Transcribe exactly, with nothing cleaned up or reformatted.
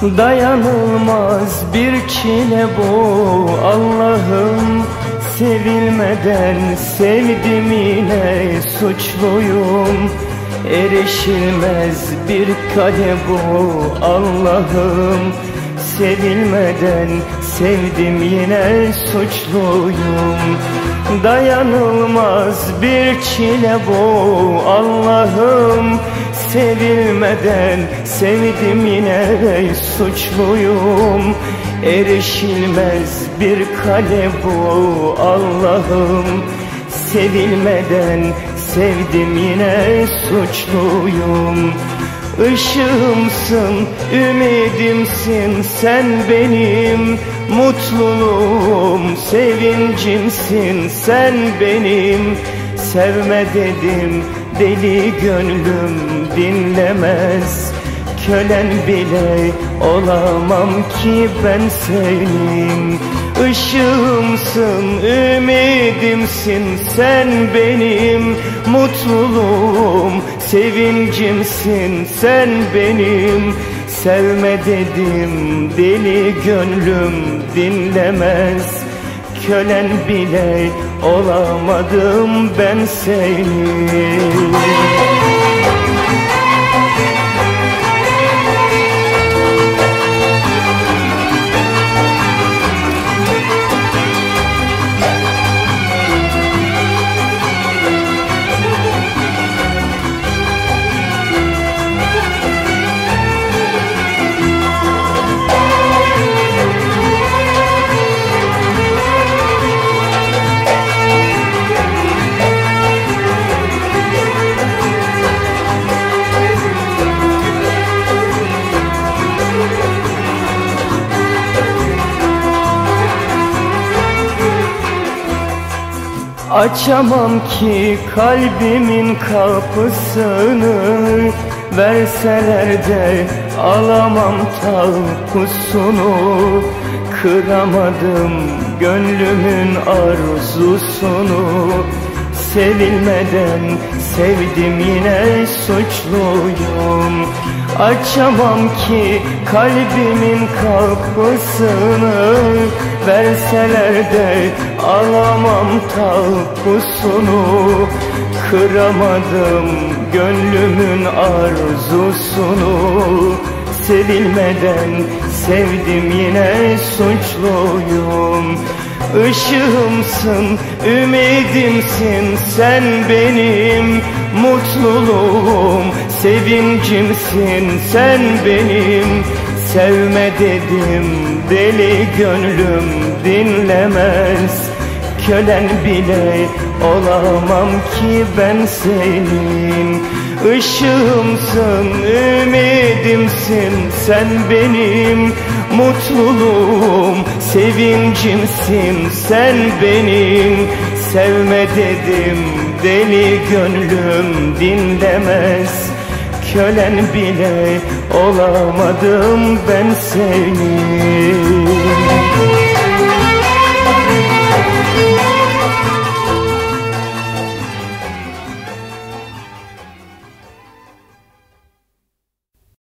Dayanılmaz bir çile bu Allah'ım, sevilmeden sevdim yine suçluyum. Erişilmez bir kale bu Allah'ım, sevilmeden sevdim yine suçluyum. Dayanılmaz bir çile bu Allah'ım, sevilmeden sevdim yine suçluyum. Erişilmez bir kale bu Allah'ım, sevilmeden sevdim yine suçluyum. Işığımsın, ümidimsin sen benim, mutluluğum, sevincimsin sen benim. Sevme dedim, deli gönlüm dinlemez, kölen bile olamam ki ben senin. Işığımsın, ümidimsin sen benim, mutluluğum, sevincimsin sen benim. Sevme dedim, deli gönlüm dinlemez, kölen bile olamadım ben senin. Açamam ki kalbimin kapısını, verseler de alamam takusunu. Kıramadım gönlümün arzusunu, sevilmeden sevdim yine suçluyum. Açamam ki kalbimin kapısını, verseler de alamam takusunu. Kıramadım gönlümün arzusunu, sevilmeden sevdim yine suçluyum. Işığımsın, ümidimsin sen benim, mutluluğum, sevincimsin sen benim. Sevme dedim, deli gönlüm dinlemez, kölen bile olamam ki ben senin. Işığımsın, ümidimsin sen benim, mutluluğum, sevincimsin sen benim. Sevme dedim, deli gönlüm dinlemez, kölen bile olamadım ben senin.